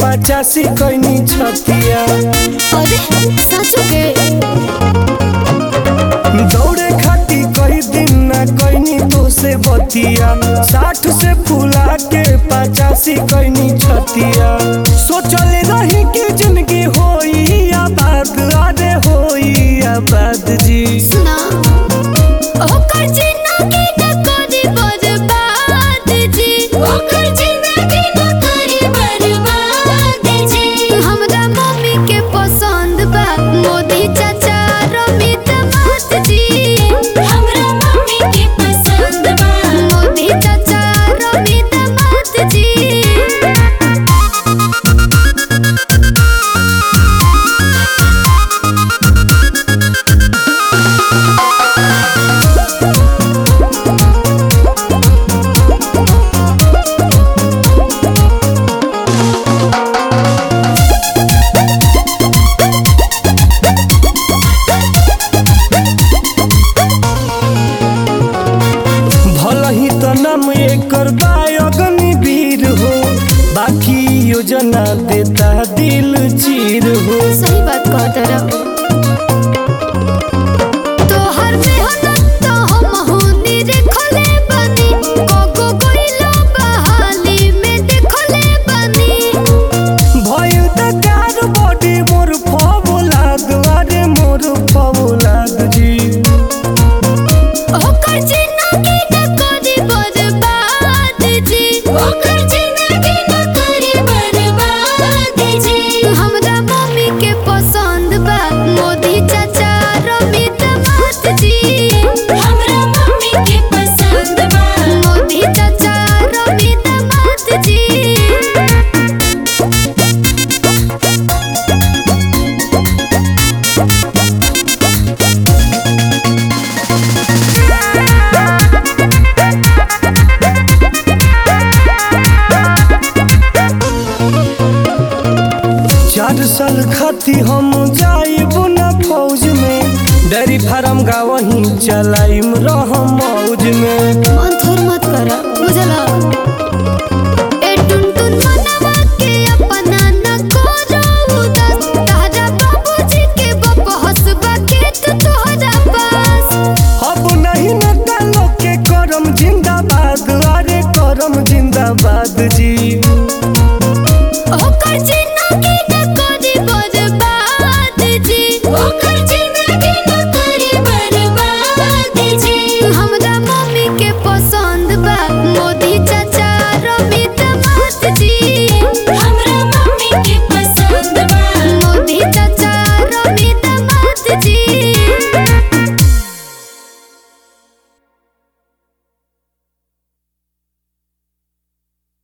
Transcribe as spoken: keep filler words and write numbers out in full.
पचासी कैनी छतिया। अरे सच के दौड़े खाती कई दिन ना कैनी तो से बतिया। साठ से फूला के पचासी कैनी छतिया। सोचल रही कि जिंदगी होई आबाद, अरे होई आबाद जी। सुना ओकर जिंदगी न करी बर्बाद जी, ओकर जिंदगी न करी बर्बाद जी। हमरा मम्मी के पसंद बा मोदी चाचा रमित मात जी। हमरा मम्मी के पसंद बा मोदी चाचा रमित मात जी। नाम एकर अग्निवीर हो, बाकी योजना देता दिल चीर हो। सही बात कहत रहा। तोहर मेहनत तो हम होनी देखले बानी, कोको कोइलो बहाली में देखले बानी। भइल त कार बॉडी मोर फबुलाद, अरे मोर फबुलाद जी। ओकर जिंदगी न करी बर्बाद जी, ओकर जिंदगी न करी बर्बाद जी। हमरा मम्मी के पसंद बा मोदी चाचा रमित मात जी। हमरा मम्मी के पसंद बा मोदी चाचा रमित मात जी। चार साल खाती हम जाइब न फौज में, डेयरी फार्म गावही चलाइम रह मौज में। मन थोर मत करा बुझला।